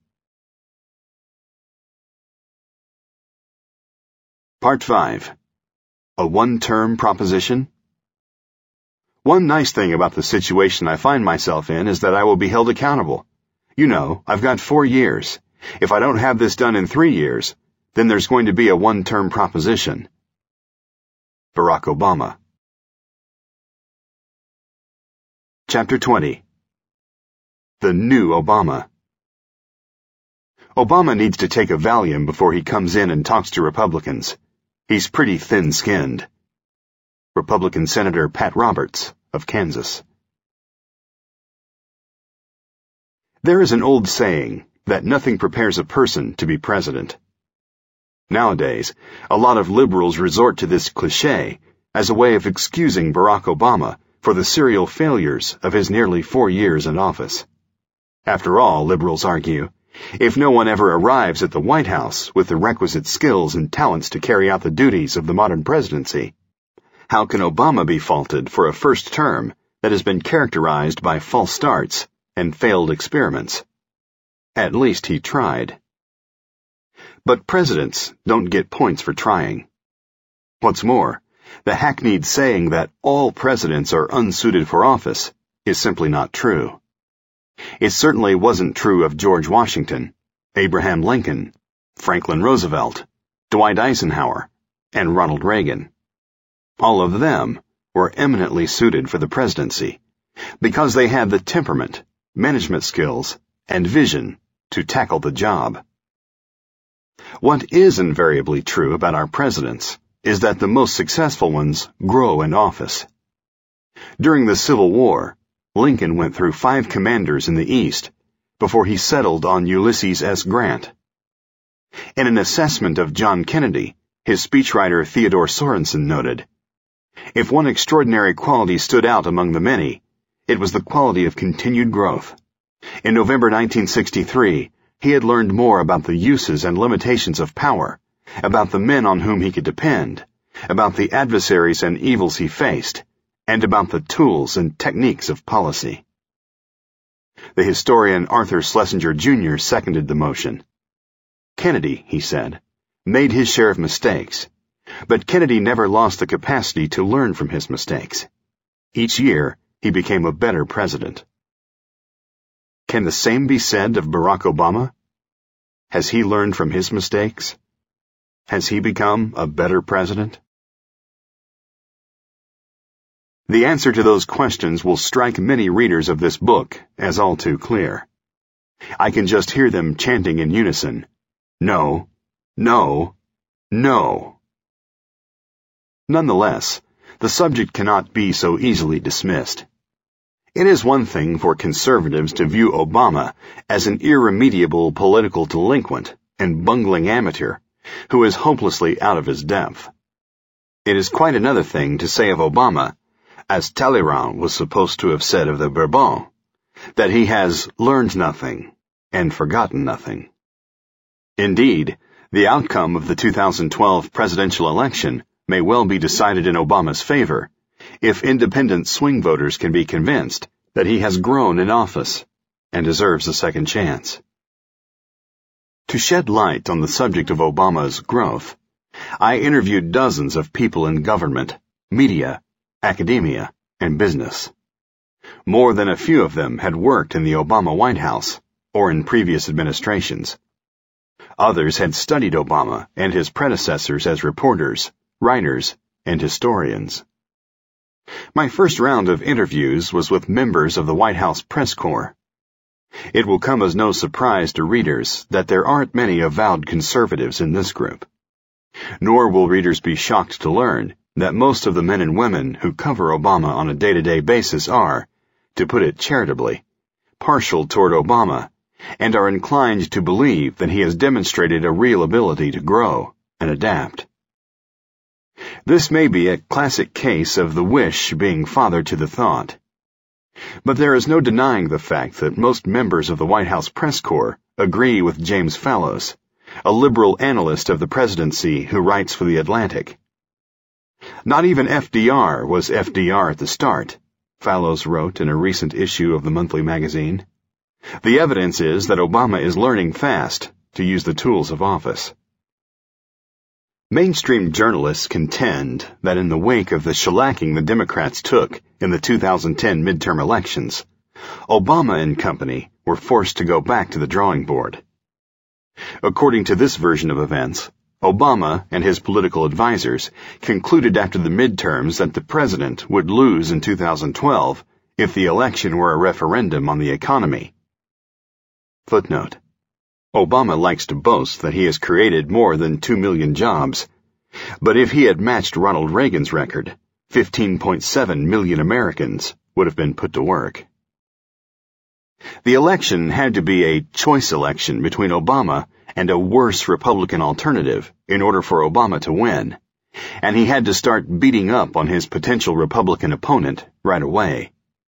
Part five. A one-term proposition? One nice thing about the situation I find myself in is that I will be held accountable. You know, I've got four years. If I don't have this done in three years, then there's going to be a one-term proposition. Barack Obama. Chapter twenty. The New Obama. Obama needs to take a Valium before he comes in and talks to Republicans. He's pretty thin-skinned. Republican Senator Pat Roberts of Kansas. There is an old saying that nothing prepares a person to be president. Nowadays, a lot of liberals resort to this cliché as a way of excusing Barack Obama for the serial failures of his nearly four years in office. After all, liberals argue, if no one ever arrives at the White House with the requisite skills and talents to carry out the duties of the modern presidency, how can Obama be faulted for a first term that has been characterized by false starts and failed experiments? At least he tried. But presidents don't get points for trying. What's more, the hackneyed saying that all presidents are unsuited for office is simply not true. It certainly wasn't true of George Washington, Abraham Lincoln, Franklin Roosevelt, Dwight Eisenhower, and Ronald Reagan. All of them were eminently suited for the presidency because they had the temperament, management skills, and vision to tackle the job. What is invariably true about our presidents is that the most successful ones grow in office. During the Civil War, Lincoln went through five commanders in the East before he settled on Ulysses S. Grant. In an assessment of John Kennedy, his speechwriter Theodore Sorensen noted, "If one extraordinary quality stood out among the many, it was the quality of continued growth. In November nineteen sixty-three, he had learned more about the uses and limitations of power, about the men on whom he could depend, about the adversaries and evils he faced, and about the tools and techniques of policy." The historian Arthur Schlesinger Junior seconded the motion. Kennedy, he said, made his share of mistakes, but Kennedy never lost the capacity to learn from his mistakes. Each year, he became a better president. Can the same be said of Barack Obama? Has he learned from his mistakes? Has he become a better president? The answer to those questions will strike many readers of this book as all too clear. I can just hear them chanting in unison, "No, no, no." Nonetheless, the subject cannot be so easily dismissed. It is one thing for conservatives to view Obama as an irremediable political delinquent and bungling amateur who is hopelessly out of his depth. It is quite another thing to say of Obama, as Talleyrand was supposed to have said of the Bourbons, that he has learned nothing and forgotten nothing. Indeed, the outcome of the two thousand twelve presidential election may well be decided in Obama's favor, if independent swing voters can be convinced that he has grown in office and deserves a second chance. To shed light on the subject of Obama's growth, I interviewed dozens of people in government, media, academia, and business. More than a few of them had worked in the Obama White House or in previous administrations. Others had studied Obama and his predecessors as reporters, writers, and historians. My first round of interviews was with members of the White House press corps. It will come as no surprise to readers that there aren't many avowed conservatives in this group. Nor will readers be shocked to learn that most of the men and women who cover Obama on a day-to-day basis are, to put it charitably, partial toward Obama, and are inclined to believe that he has demonstrated a real ability to grow and adapt. This may be a classic case of the wish being father to the thought. But there is no denying the fact that most members of the White House press corps agree with James Fallows, a liberal analyst of the presidency who writes for The Atlantic. Not even F D R was F D R at the start, Fallows wrote in a recent issue of the monthly magazine. The evidence is that Obama is learning fast to use the tools of office. Mainstream journalists contend that in the wake of the shellacking the Democrats took in the two thousand ten midterm elections, Obama and company were forced to go back to the drawing board. According to this version of events, Obama and his political advisers concluded after the midterms that the president would lose in two thousand twelve if the election were a referendum on the economy. Footnote. Obama likes to boast that he has created more than two million jobs. But if he had matched Ronald Reagan's record, fifteen point seven million Americans would have been put to work. The election had to be a choice election between Obama and a worse Republican alternative in order for Obama to win, and he had to start beating up on his potential Republican opponent right away.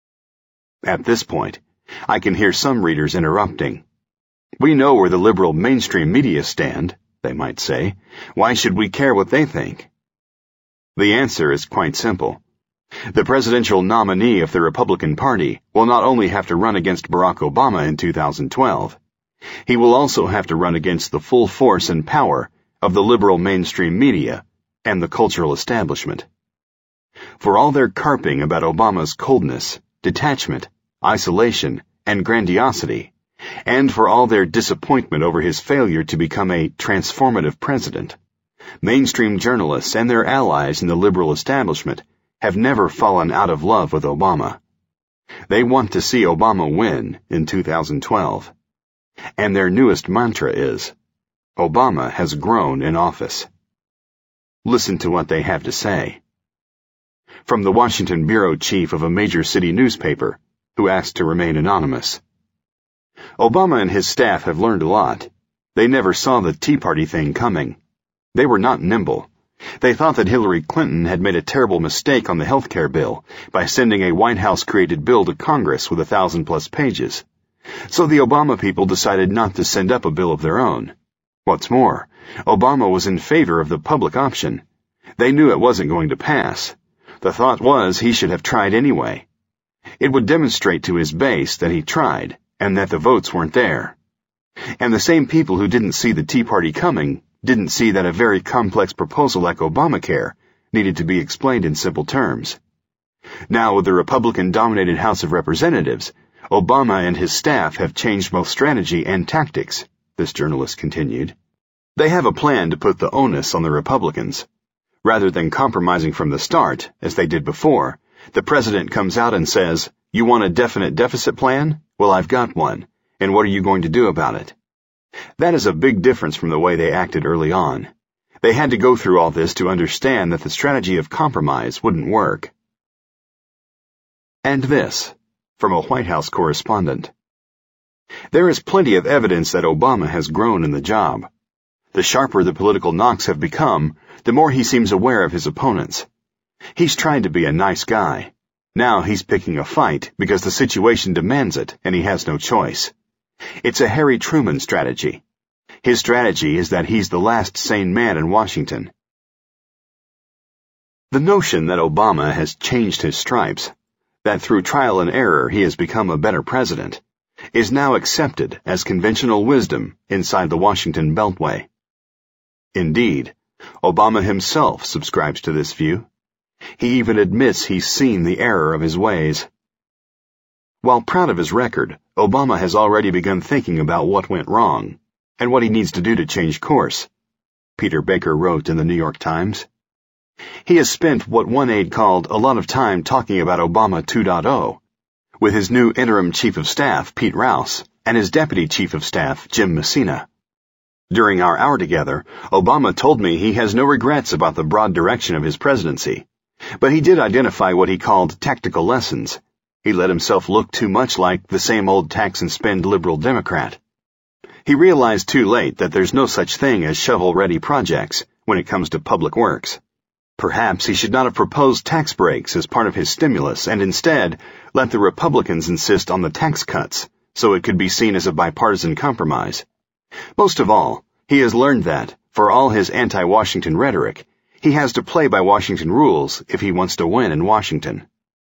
At this point, I can hear some readers interrupting. We know where the liberal mainstream media stand, they might say. Why should we care what they think? The answer is quite simple. The presidential nominee of the Republican Party will not only have to run against Barack Obama in two thousand twelve, he will also have to run against the full force and power of the liberal mainstream media and the cultural establishment. For all their carping about Obama's coldness, detachment, isolation, and grandiosity, and for all their disappointment over his failure to become a transformative president, mainstream journalists and their allies in the liberal establishment have never fallen out of love with Obama. They want to see Obama win in two thousand twelve. And their newest mantra is, Obama has grown in office. Listen to what they have to say. From the Washington bureau chief of a major city newspaper, who asked to remain anonymous. Obama and his staff have learned a lot. They never saw the Tea Party thing coming. They were not nimble. They thought that Hillary Clinton had made a terrible mistake on the health care bill by sending a White House-created bill to Congress with a thousand plus pages. So the Obama people decided not to send up a bill of their own. What's more, Obama was in favor of the public option. They knew it wasn't going to pass. The thought was he should have tried anyway. It would demonstrate to his base that he tried, and that the votes weren't there. And the same people who didn't see the Tea Party coming didn't see that a very complex proposal like Obamacare needed to be explained in simple terms. Now, with the Republican-dominated House of Representatives, Obama and his staff have changed both strategy and tactics, this journalist continued. They have a plan to put the onus on the Republicans. Rather than compromising from the start, as they did before, the president comes out and says, "You want a definite deficit plan? Well, I've got one. And what are you going to do about it?" That is a big difference from the way they acted early on. They had to go through all this to understand that the strategy of compromise wouldn't work. And this, from a White House correspondent. There is plenty of evidence that Obama has grown in the job. The sharper the political knocks have become, the more he seems aware of his opponents. He's tried to be a nice guy. Now he's picking a fight because the situation demands it and he has no choice. It's a Harry Truman strategy. His strategy is that he's the last sane man in Washington. The notion that Obama has changed his stripes, that through trial and error he has become a better president, is now accepted as conventional wisdom inside the Washington Beltway. Indeed, Obama himself subscribes to this view. He even admits he's seen the error of his ways. While proud of his record, Obama has already begun thinking about what went wrong and what he needs to do to change course, Peter Baker wrote in the New York Times. He has spent what one aide called a lot of time talking about Obama two point oh, with his new interim chief of staff, Pete Rouse, and his deputy chief of staff, Jim Messina. During our hour together, Obama told me he has no regrets about the broad direction of his presidency, but he did identify what he called tactical lessons. He let himself look too much like the same old tax-and-spend liberal Democrat. He realized too late that there's no such thing as shovel-ready projects when it comes to public works. Perhaps he should not have proposed tax breaks as part of his stimulus and instead let the Republicans insist on the tax cuts so it could be seen as a bipartisan compromise. Most of all, he has learned that, for all his anti-Washington rhetoric, he has to play by Washington rules if he wants to win in Washington.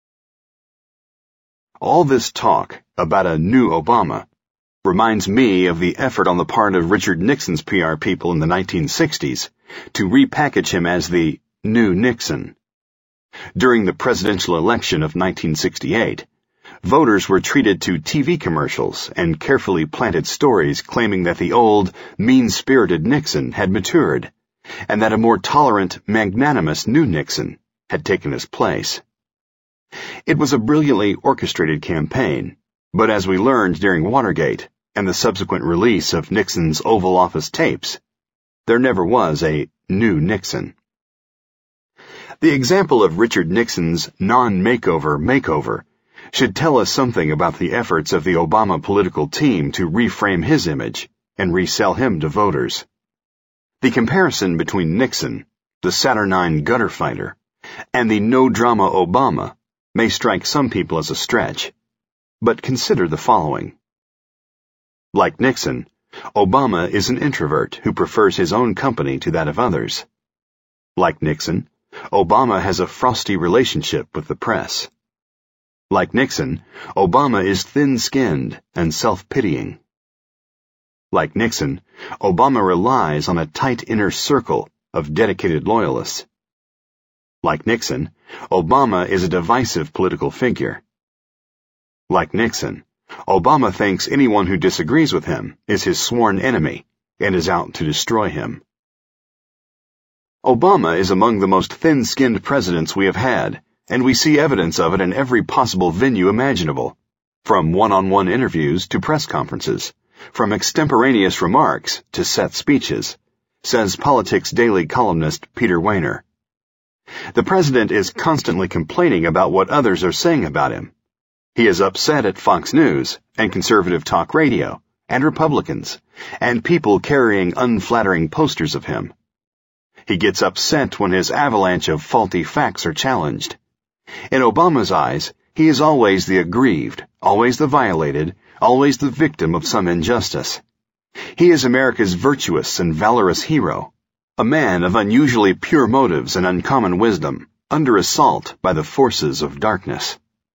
All this talk about a new Obama reminds me of the effort on the part of Richard Nixon's P R people in the nineteen sixties to repackage him as the new Nixon. During the presidential election of nineteen sixty-eight, voters were treated to T V commercials and carefully planted stories claiming that the old, mean-spirited Nixon had matured, and that a more tolerant, magnanimous new Nixon had taken his place. It was a brilliantly orchestrated campaign, but as we learned during Watergate, and the subsequent release of Nixon's Oval Office tapes, there never was a new Nixon. The example of Richard Nixon's non-makeover makeover should tell us something about the efforts of the Obama political team to reframe his image and resell him to voters. The comparison between Nixon, the saturnine gutter fighter, and the no-drama Obama may strike some people as a stretch, but consider the following. Like Nixon, Obama is an introvert who prefers his own company to that of others. Like Nixon, Obama has a frosty relationship with the press. Like Nixon, Obama is thin-skinned and self-pitying. Like Nixon, Obama relies on a tight inner circle of dedicated loyalists. Like Nixon, Obama is a divisive political figure. Like Nixon, Obama thinks anyone who disagrees with him is his sworn enemy and is out to destroy him. Obama is among the most thin-skinned presidents we have had, and we see evidence of it in every possible venue imaginable, from one-on-one interviews to press conferences, from extemporaneous remarks to set speeches, says Politics Daily columnist Peter Wehner. The president is constantly complaining about what others are saying about him. He is upset at Fox News and conservative talk radio and Republicans and people carrying unflattering posters of him. He gets upset when his avalanche of faulty facts are challenged. In Obama's eyes, he is always the aggrieved, always the violated, always the victim of some injustice. He is America's virtuous and valorous hero, a man of unusually pure motives and uncommon wisdom, under assault by the forces of darkness.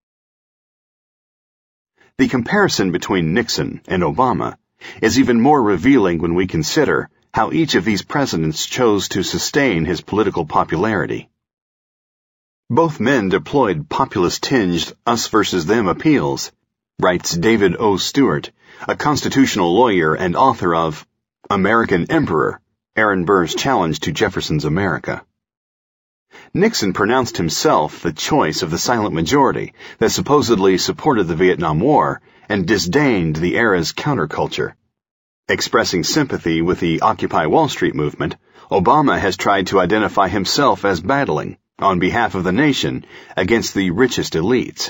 The comparison between Nixon and Obama is even more revealing when we consider how each of these presidents chose to sustain his political popularity. Both men deployed populist-tinged us-versus-them appeals, writes David O. Stewart, a constitutional lawyer and author of American Emperor, Aaron Burr's Challenge to Jefferson's America. Nixon pronounced himself the choice of the silent majority that supposedly supported the Vietnam War and disdained the era's counterculture. Expressing sympathy with the Occupy Wall Street movement, Obama has tried to identify himself as battling, on behalf of the nation, against the richest elites.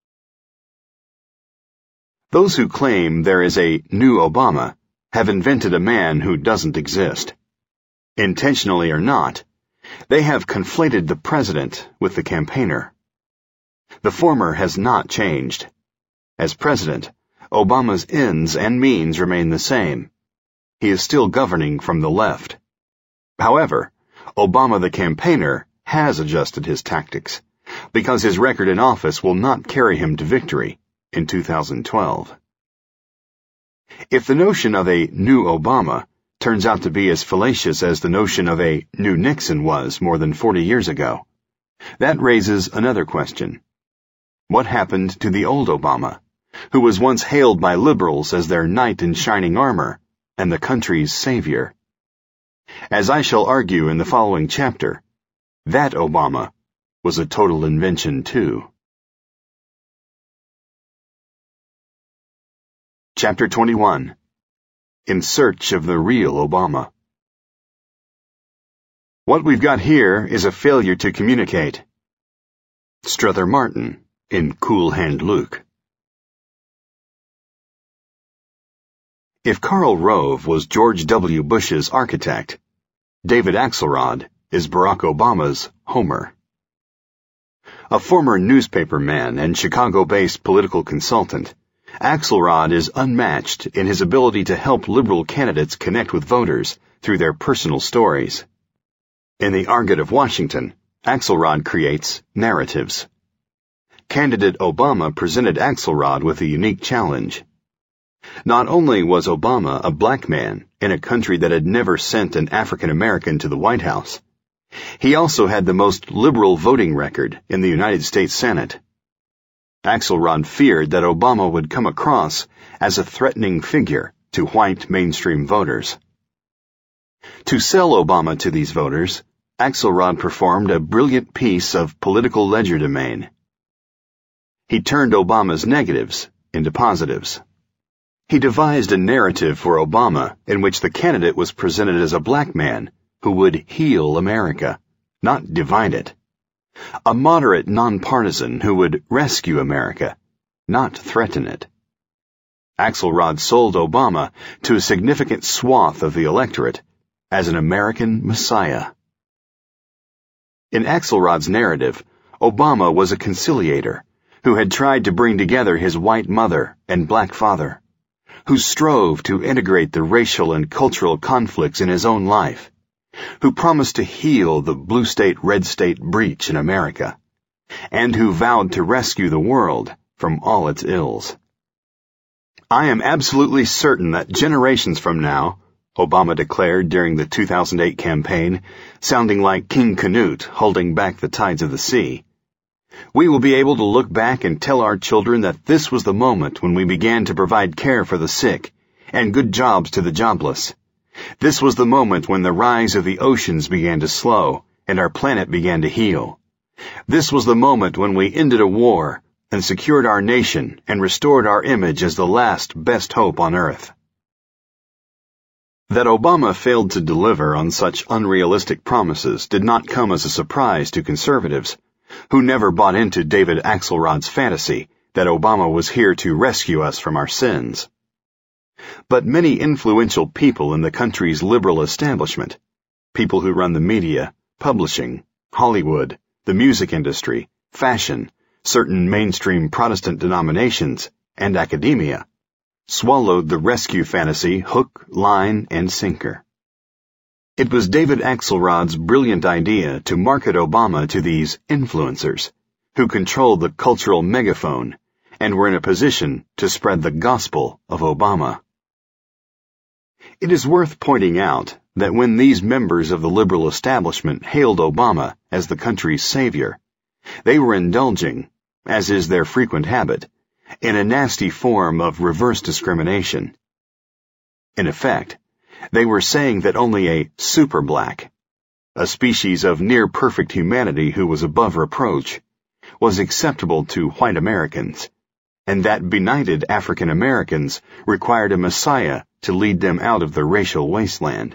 Those who claim there is a new Obama have invented a man who doesn't exist. Intentionally or not, they have conflated the president with the campaigner. The former has not changed. As president, Obama's ends and means remain the same. He is still governing from the left. However, Obama the campaigner has adjusted his tactics, because his record in office will not carry him to victory in two thousand twelve. If the notion of a new Obama turns out to be as fallacious as the notion of a new Nixon was more than forty years ago, that raises another question. What happened to the old Obama, who was once hailed by liberals as their knight in shining armor and the country's savior? As I shall argue in the following chapter, that Obama was a total invention too. Chapter twenty-one. In Search of the Real Obama. What we've got here is a failure to communicate. Strother Martin, in Cool Hand Luke. If Karl Rove was George W. Bush's architect, David Axelrod is Barack Obama's Homer. A former newspaperman and Chicago-based political consultant, Axelrod is unmatched in his ability to help liberal candidates connect with voters through their personal stories. In the Argot of Washington, Axelrod creates narratives. Candidate Obama presented Axelrod with a unique challenge. Not only was Obama a black man in a country that had never sent an African American to the White House, he also had the most liberal voting record in the United States Senate. Axelrod feared that Obama would come across as a threatening figure to white mainstream voters. To sell Obama to these voters, Axelrod performed a brilliant piece of political legerdemain. He turned Obama's negatives into positives. He devised a narrative for Obama in which the candidate was presented as a black man who would heal America, not divide it. A moderate nonpartisan who would rescue America, not threaten it. Axelrod sold Obama to a significant swath of the electorate as an American messiah. In Axelrod's narrative, Obama was a conciliator who had tried to bring together his white mother and black father, who strove to integrate the racial and cultural conflicts in his own life, who promised to heal the blue state-red state breach in America, and who vowed to rescue the world from all its ills. I am absolutely certain that generations from now, Obama declared during the two thousand eight campaign, sounding like King Canute holding back the tides of the sea, we will be able to look back and tell our children that this was the moment when we began to provide care for the sick and good jobs to the jobless. This was the moment when the rise of the oceans began to slow and our planet began to heal. This was the moment when we ended a war and secured our nation and restored our image as the last best hope on earth. That Obama failed to deliver on such unrealistic promises did not come as a surprise to conservatives, who never bought into David Axelrod's fantasy that Obama was here to rescue us from our sins. But many influential people in the country's liberal establishment, people who run the media, publishing, Hollywood, the music industry, fashion, certain mainstream Protestant denominations, and academia, swallowed the rescue fantasy hook, line, and sinker. It was David Axelrod's brilliant idea to market Obama to these influencers, who controlled the cultural megaphone and were in a position to spread the gospel of Obama. It is worth pointing out that when these members of the liberal establishment hailed Obama as the country's savior, they were indulging, as is their frequent habit, in a nasty form of reverse discrimination. In effect, they were saying that only a super black, a species of near-perfect humanity who was above reproach, was acceptable to white Americans, and that benighted African Americans required a messiah to lead them out of the racial wasteland.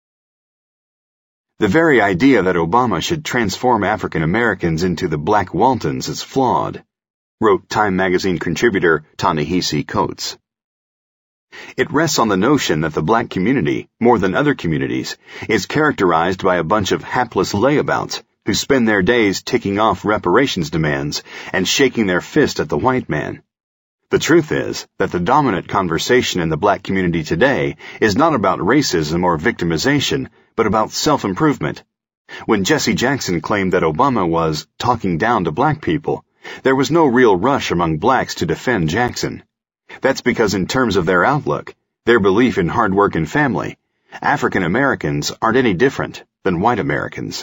The very idea that Obama should transform African Americans into the Black Waltons is flawed, wrote Time magazine contributor Ta-Nehisi Coates. It rests on the notion that the black community, more than other communities, is characterized by a bunch of hapless layabouts who spend their days ticking off reparations demands and shaking their fist at the white man. The truth is that the dominant conversation in the black community today is not about racism or victimization, but about self-improvement. When Jesse Jackson claimed that Obama was talking down to black people, there was no real rush among blacks to defend Jackson. That's because in terms of their outlook, their belief in hard work and family, African Americans aren't any different than white Americans.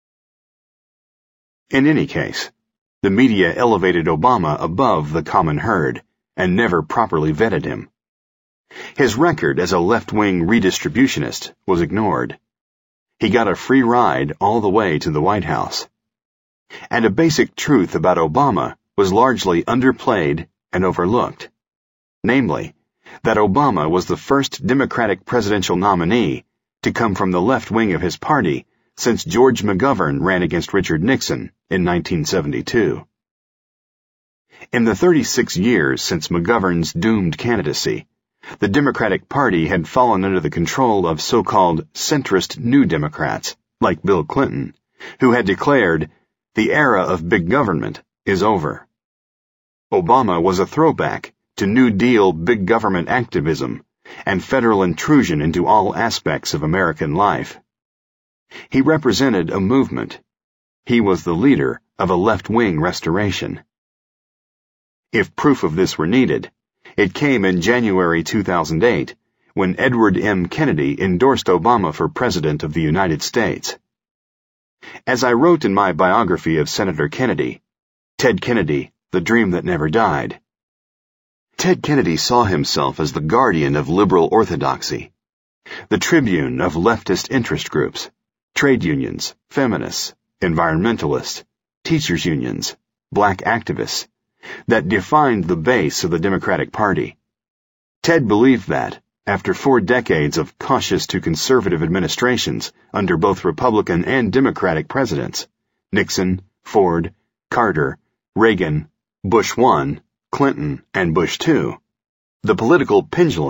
In any case, the media elevated Obama above the common herd and never properly vetted him. His record as a left-wing redistributionist was ignored. He got a free ride all the way to the White House. And a basic truth about Obama was largely underplayed and overlooked. Namely, that Obama was the first Democratic presidential nominee to come from the left wing of his party since George McGovern ran against Richard Nixon in nineteen seventy-two. In the thirty-six years since McGovern's doomed candidacy, the Democratic Party had fallen under the control of so-called centrist New Democrats, like Bill Clinton, who had declared, "The era of big government is over." Obama was a throwback to New Deal big government activism and federal intrusion into all aspects of American life. He represented a movement. He was the leader of a left-wing restoration. If proof of this were needed, it came in January two thousand eight, when Edward M. Kennedy endorsed Obama for President of the United States. As I wrote in my biography of Senator Kennedy, Ted Kennedy, the dream that never died, Ted Kennedy saw himself as the guardian of liberal orthodoxy, the tribune of leftist interest groups, trade unions, feminists, environmentalists, teachers' unions, black activists, that defined the base of the Democratic Party. Ted believed that, after four decades of cautious to conservative administrations under both Republican and Democratic presidents, Nixon, Ford, Carter, Reagan, Bush one, Clinton, and Bush two, the political pendulum